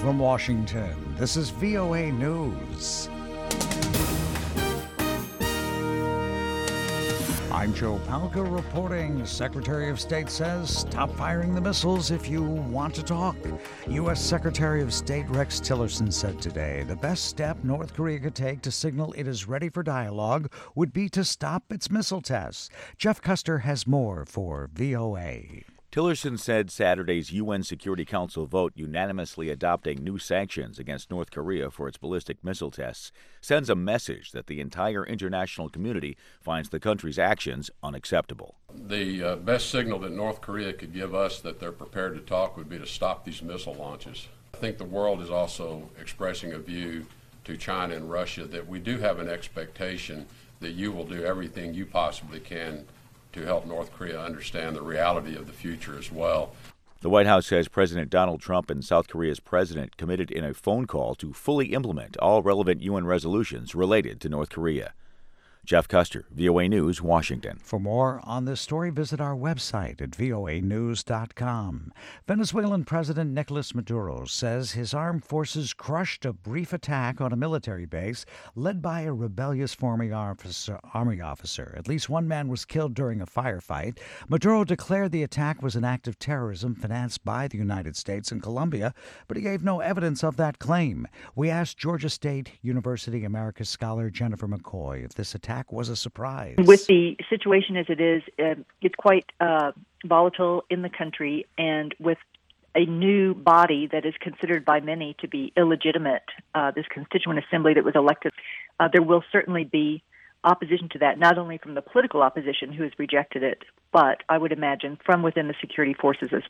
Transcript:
From Washington, this is VOA News. I'm Joe Palca reporting. Secretary of State says stop firing the missiles if you want to talk. U.S. Secretary of State Rex Tillerson said today the best step North Korea could take to signal it is ready for dialogue would be to stop its missile tests. Jeff Custer has more for VOA. Tillerson said Saturday's UN Security Council vote unanimously adopting new sanctions against North Korea for its ballistic missile tests sends a message that the entire international community finds the country's actions unacceptable. The best signal that North Korea could give us that they're prepared to talk would be to stop these missile launches. I think the world is also expressing a view to China and Russia that we do have an expectation that you will do everything you possibly can to help North Korea understand the reality of the future as well. The White House says President Donald Trump and South Korea's president committed in a phone call to fully implement all relevant UN resolutions related to North Korea. Jeff Custer, VOA News, Washington. For more on this story, visit our website at voanews.com. Venezuelan President Nicolas Maduro says his armed forces crushed a brief attack on a military base led by a rebellious army officer. At least one man was killed during a firefight. Maduro declared the attack was an act of terrorism financed by the United States and Colombia, but he gave no evidence of that claim. We asked Georgia State University Americas scholar Jennifer McCoy if this attack was a surprise. With the situation as it is, it's quite volatile in the country, and with a new body that is considered by many to be illegitimate, this constituent assembly that was elected, there will certainly be opposition to that, not only from the political opposition who has rejected it, but I would imagine from within the security forces as